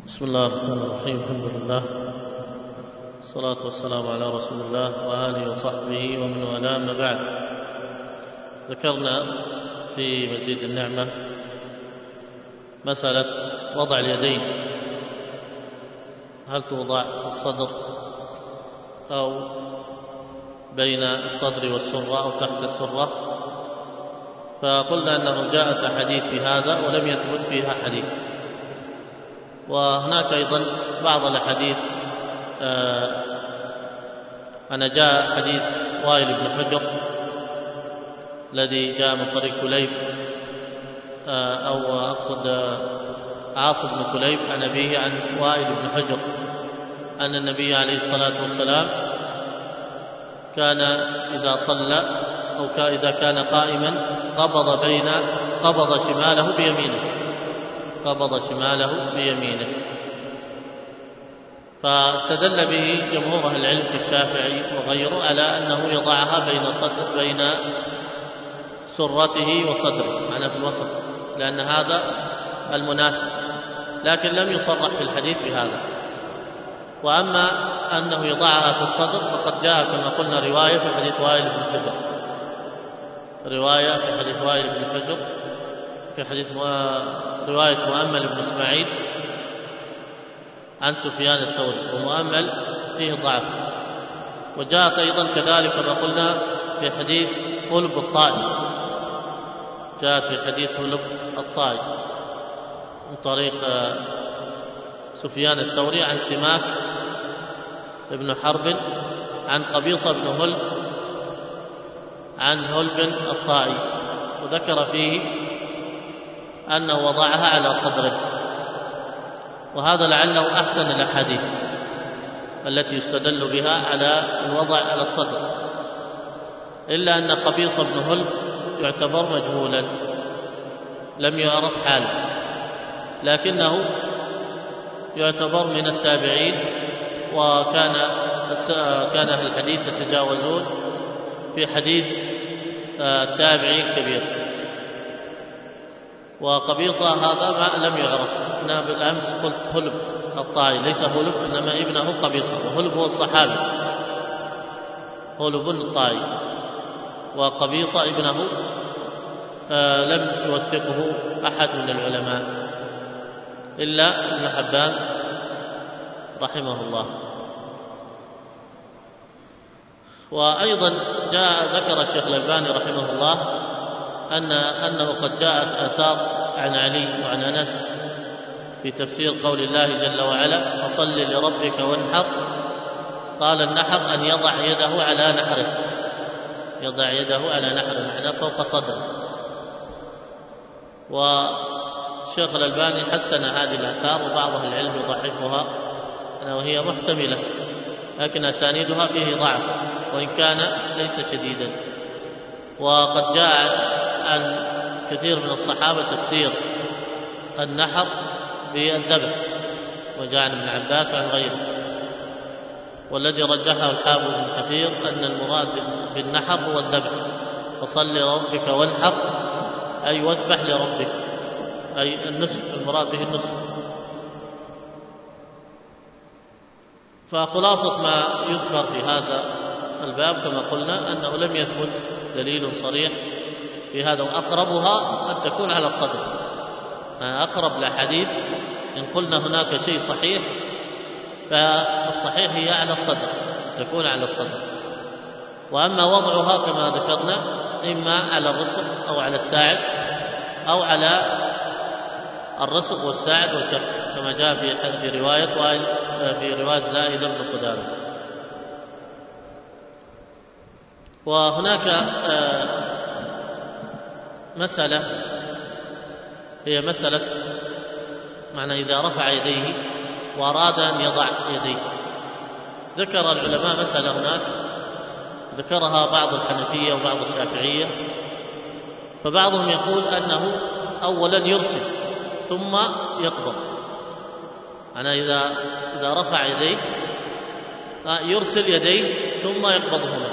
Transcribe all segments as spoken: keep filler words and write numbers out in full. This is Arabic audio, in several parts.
بسم الله الرحمن الرحيم. الحمد لله والصلاة والسلام على رسول الله وآله وصحبه ومن والاه. أما بعد، ذكرنا في مزيد النعمة مسألة وضع اليدين، هل توضع في الصدر أو بين الصدر والسرة أو تحت السرة؟ فقلنا أنه جاءت أحاديث في هذا ولم يثبت فيها حديث، وهناك أيضا بعض الأحاديث آه أنا جاء حديث وائل بن حجر الذي جاء من طريق كليب آه أو أقصد آه عاص بن كليب عن أبيه عن وائل بن حجر أن النبي عليه الصلاة والسلام كان إذا صلى أو إذا كان قائما قبض بين قبض شماله بيمينه قبض شماله بيمينه فاستدل به جمهور أهل العلم كالشافعي وغيره على أنه يضعها بين صدر بين سرته وصدره، معناه في الوسط، لأن هذا المناسب، لكن لم يصرح في الحديث بهذا. وأما أنه يضعها في الصدر فقد جاء كما قلنا رواية في حديث وائل بن حجر رواية في حديث وائل بن حجر في حديث رواية مؤمل بن إسماعيل عن سفيان الثوري، ومؤمل فيه ضعف. وجاءت أيضا كذلك كما قلنا في حديث هلب الطائي، جاءت في حديث هلب الطائي من طريق سفيان الثوري عن سماك ابن حرب عن قبيصة بن هلب عن هلب الطائي، وذكر فيه أنه وضعها على صدره، وهذا لعله أحسن الأحاديث التي يستدل بها على الوضع على الصدر، إلا أن قبيصة بن هلب يعتبر مجهولا لم يعرف حاله، لكنه يعتبر من التابعين، وكان كان أهل الحديث يتجاوزون في حديث التابعي الكبير. وقبيصة هذا ما لم يعرف، أنا بالأمس قلت هلب الطائي، ليس هلب إنما ابنه قبيصة، وهلب هو الصحابي هلب الطائي، وقبيصة ابنه آه لم يوثقه أحد من العلماء إلا ابن حبان رحمه الله. وأيضا جاء ذكر الشيخ الألباني رحمه الله أن أنه قد جاءت آثار عن علي وعن أنس في تفسير قول الله جل وعلا فصل لربك وانحر، قال النحر أن يضع يده على نحره يضع يده على نحره معناه فوق صدره. والشيخ الألباني حسن هذه الآثار، وبعض أهل العلم يضعفها وهي محتملة، لكن أسانيدها فيه ضعف وإن كان ليس شديدا. وقد جاء عن كثير من الصحابة تفسير النحر بالذبح، وجاء عن ابن عباس وعن غيره، والذي رجحه الحافظ ابن كثير أن المراد بالنحر هو الذبح، فصل لربك وانحر أي واذبح لربك، أي النسك، المراد به النسك. فخلاصة ما يذكر في هذا الباب كما قلنا أنه لم يثبت دليل صريح في هذا، وأقربها أن تكون على الصدر، أقرب الأحاديث إن قلنا هناك شيء صحيح فالصحيح هي على الصدر، تكون على الصدر. وأما وضعها كما ذكرنا إما على الرسغ أو على الساعد أو على الرسغ والساعد والكف، كما جاء في في رواية في رواية زائد بن قدامة. وهناك مسألة هي مسألة معنى إذا رفع يديه وأراد أن يضع يديه، ذكر العلماء مسألة هناك ذكرها بعض الحنفية وبعض الشافعية، فبعضهم يقول أنه أولا يرسل ثم يقبض، أنا إذا إذا رفع يديه يرسل يديه ثم يقبضهما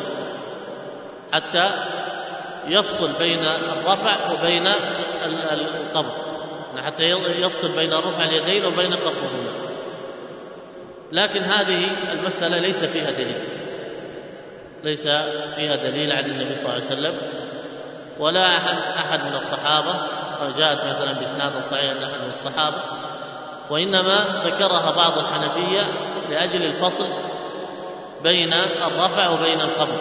حتى يفصل بين الرفع وبين القبض، حتى يفصل بين رفع اليدين وبين قبضهما. لكن هذه المسألة ليس فيها دليل، ليس فيها دليل عن النبي صلى الله عليه وسلم ولا أحد, أحد من الصحابة، أو جاءت مثلا بإسناد صحيح عن أحد من الصحابة، وإنما ذكرها بعض الحنفية لأجل الفصل بين الرفع وبين القبض،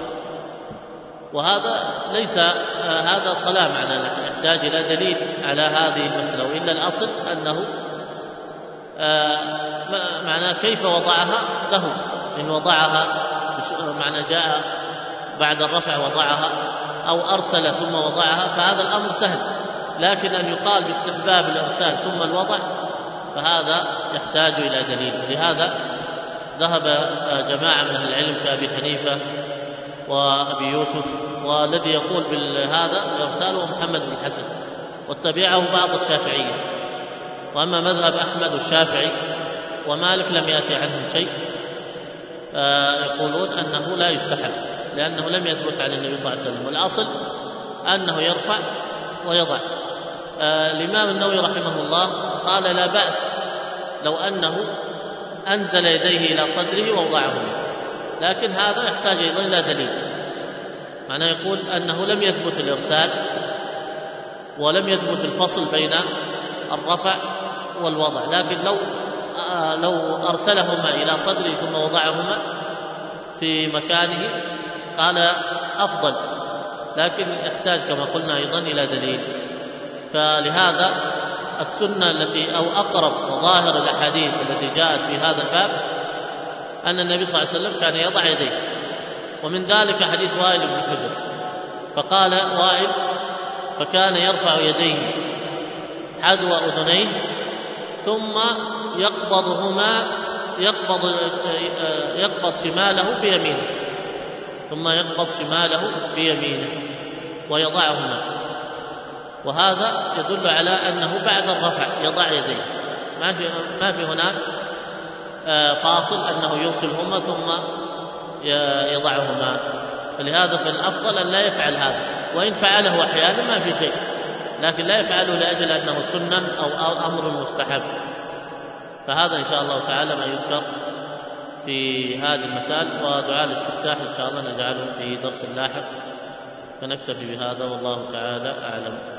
وهذا ليس آه هذا صلاة معنى يحتاج إلى دليل على هذه المسألة، وإلا الأصل أنه آه معنى كيف وضعها له، إن وضعها معنى جاء بعد الرفع وضعها أو أرسل ثم وضعها فهذا الأمر سهل، لكن أن يقال باستحباب الإرسال ثم الوضع فهذا يحتاج إلى دليل. لهذا ذهب جماعة من أهل العلم كأبي حنيفة وأبي يوسف، والذي يقول بهذا الإرسال هو محمد بن الحسن، واتبعه بعض الشافعية. وأما مذهب أحمد والشافعي ومالك لم يأتي عنهم شيء، يقولون أنه لا يستحب لأنه لم يثبت عن النبي صلى الله عليه وسلم، والأصل أنه يرفع ويضع. الإمام النووي رحمه الله قال لا بأس لو أنه أنزل يديه إلى صدره ووضعهما، لكن هذا يحتاج أيضا إلى دليل، معناه يقول أنه لم يثبت الإرسال ولم يثبت الفصل بين الرفع والوضع، لكن لو آه لو أرسلهما إلى صدره ثم وضعهما في مكانه قال أفضل، لكن يحتاج كما قلنا أيضا إلى دليل. فلهذا السنة التي أو أقرب وظاهر الأحاديث التي جاءت في هذا الباب أن النبي صلى الله عليه وسلم كان يضع يديه، ومن ذلك حديث وائل بن حجر، فقال وائل فكان يرفع يديه حذو أذنيه ثم يقبضهما يقبض يقبض شماله بيمينه ثم يقبض شماله بيمينه ويضعهما، وهذا يدل على أنه بعد الرفع يضع يديه، ما في ما في هناك فاصل أنه يرسلهما ثم يضعهما. فلهذا فالأفضل أن لا يفعل هذا، وإن فعله أحيانا ما في شيء، لكن لا يفعله لأجل أنه سنة أو أمر مستحب. فهذا إن شاء الله تعالى ما يذكر في هذه المسائل، ودعاء الاستفتاح إن شاء الله نجعله في درس لاحق، فنكتفي بهذا والله تعالى أعلم.